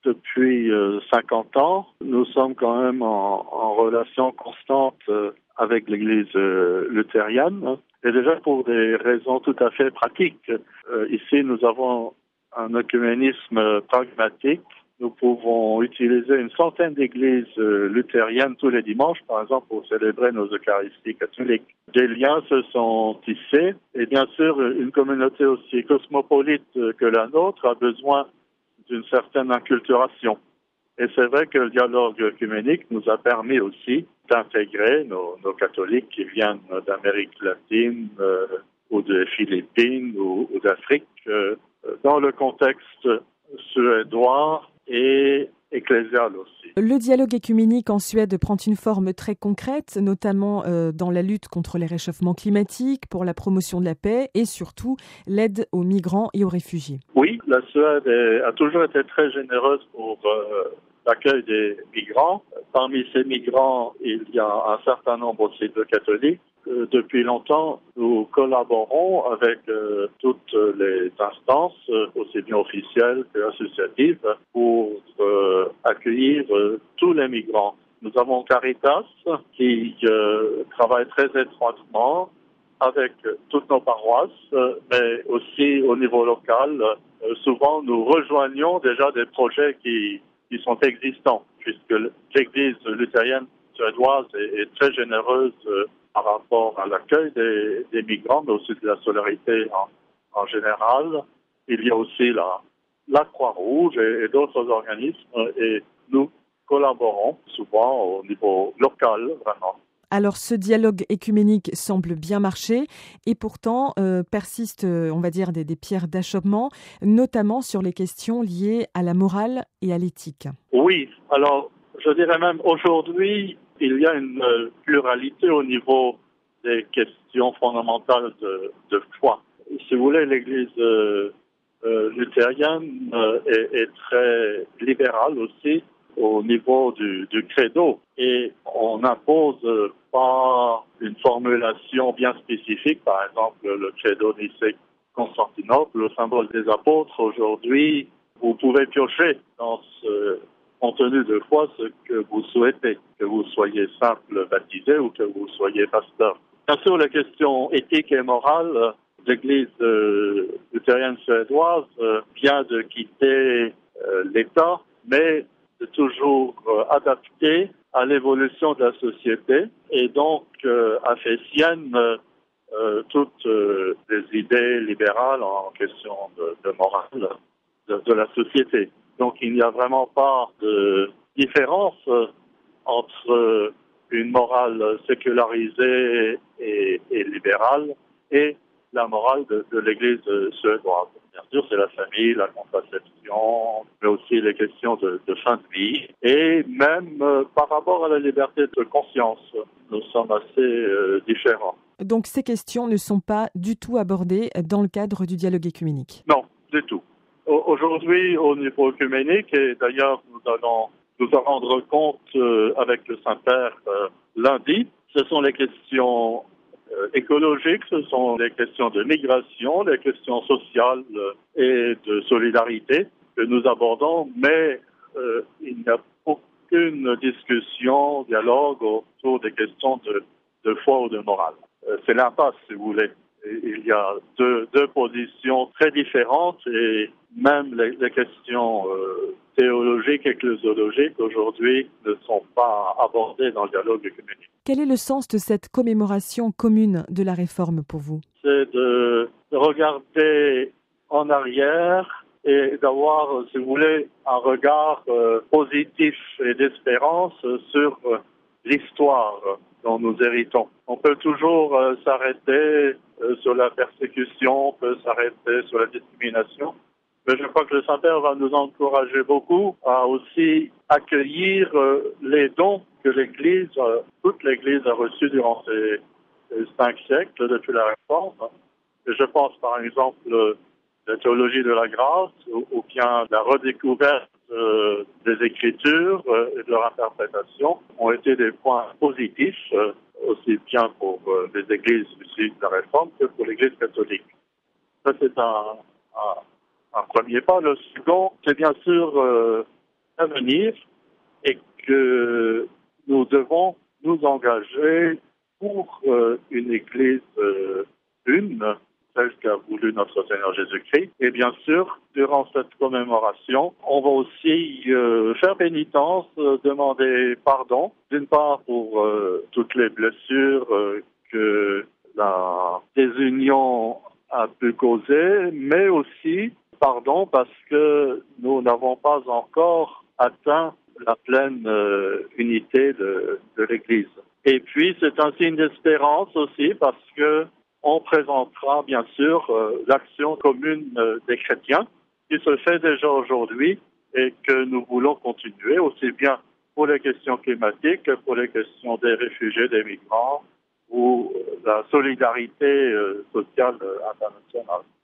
depuis 50 ans. Nous sommes quand même en relation constante avec l'Église luthérienne. Et déjà pour des raisons tout à fait pratiques. Ici, nous avons un œcuménisme pragmatique. Nous pouvons utiliser une centaine d'églises luthériennes tous les dimanches, par exemple, pour célébrer nos Eucharisties catholiques. Des liens se sont tissés et bien sûr, une communauté aussi cosmopolite que la nôtre a besoin d'une certaine inculturation. Et c'est vrai que le dialogue œcuménique nous a permis aussi d'intégrer nos catholiques qui viennent d'Amérique latine ou des Philippines ou d'Afrique dans le contexte suédois et ecclésial aussi. Le dialogue œcuménique en Suède prend une forme très concrète, notamment dans la lutte contre les réchauffements climatiques, pour la promotion de la paix et surtout l'aide aux migrants et aux réfugiés. Oui, la Suède a toujours été très généreuse pour l'accueil des migrants. Parmi ces migrants, il y a un certain nombre aussi de catholiques. Depuis longtemps, nous collaborons avec toutes les instances, aussi bien officielles que associatives, pour accueillir tous les migrants. Nous avons Caritas qui travaille très étroitement avec toutes nos paroisses, mais aussi au niveau local. Souvent, nous rejoignons déjà des projets qui sont existants, puisque l'Église luthérienne suédoise est très généreuse par rapport à l'accueil des migrants, mais aussi de la solidarité en général. Il y a aussi la Croix-Rouge et d'autres organismes, et nous collaborons souvent au niveau local, vraiment. Alors ce dialogue œcuménique semble bien marcher et pourtant persistent, on va dire, des pierres d'achoppement, notamment sur les questions liées à la morale et à l'éthique. Oui, alors je dirais même aujourd'hui, il y a une pluralité au niveau des questions fondamentales de foi. Si vous voulez, l'Église luthérienne est très libérale aussi au niveau du credo, et on n'impose pas une formulation bien spécifique. Par exemple, le credo Nicée-Constantinople, le symbole des apôtres. Aujourd'hui, vous pouvez piocher dans ce contenu de foi ce que vous souhaitez, que vous soyez simple baptisé ou que vous soyez pasteur. Bien sûr, les questions éthiques et morales, l'Église luthérienne suédoise vient de quitter l'État, mais de toujours adapté à l'évolution de la société, et donc a fait sienne toutes les idées libérales en question de morale de la société. Donc il n'y a vraiment pas de différence entre une morale sécularisée et libérale et la morale de l'Église suédoise. Bien sûr, c'est la famille, la contraception, mais aussi les questions de fin de vie. Et même par rapport à la liberté de conscience, nous sommes assez différents. Donc ces questions ne sont pas du tout abordées dans le cadre du dialogue œcuménique? Non, du tout. Aujourd'hui, au niveau œcuménique, et d'ailleurs nous allons nous en rendre compte avec le Saint-Père lundi, ce sont les questions écologiques, ce sont les questions de migration, les questions sociales et de solidarité que nous abordons, mais il n'y a aucune discussion, dialogue autour des questions de foi ou de morale. C'est l'impasse, si vous voulez. Il y a deux positions très différentes, et même les questions théologiques et ecclésiologiques aujourd'hui ne sont pas abordées dans le dialogue œcuménique. Quel est le sens de cette commémoration commune de la Réforme pour vous? C'est de regarder en arrière et d'avoir, si vous voulez, un regard positif et d'espérance sur l'histoire dont nous héritons. On peut toujours s'arrêter sur la persécution, on peut s'arrêter sur la discrimination, mais je crois que le Saint-Père va nous encourager beaucoup à aussi accueillir les dons que l'Église, toute l'Église a reçus durant ces 5 siècles depuis la Réforme. Et je pense par exemple la théologie de la grâce ou bien la redécouverte des Écritures et de leur interprétation ont été des points positifs, aussi bien pour les églises issues de la Réforme que pour l'Église catholique. Ça, c'est un premier pas. Le second, c'est bien sûr prévenir et que nous devons nous engager pour une Église une, celle qu'a voulu notre Seigneur Jésus-Christ. Et bien sûr, durant cette commémoration, on va aussi faire pénitence, demander pardon, d'une part pour toutes les blessures que la désunion a pu causer, mais aussi pardon parce que nous n'avons pas encore atteint la pleine unité de l'Église. Et puis, c'est un signe d'espérance aussi parce que on présentera bien sûr l'action commune des chrétiens qui se fait déjà aujourd'hui et que nous voulons continuer aussi bien pour les questions climatiques que pour les questions des réfugiés, des migrants ou la solidarité sociale internationale.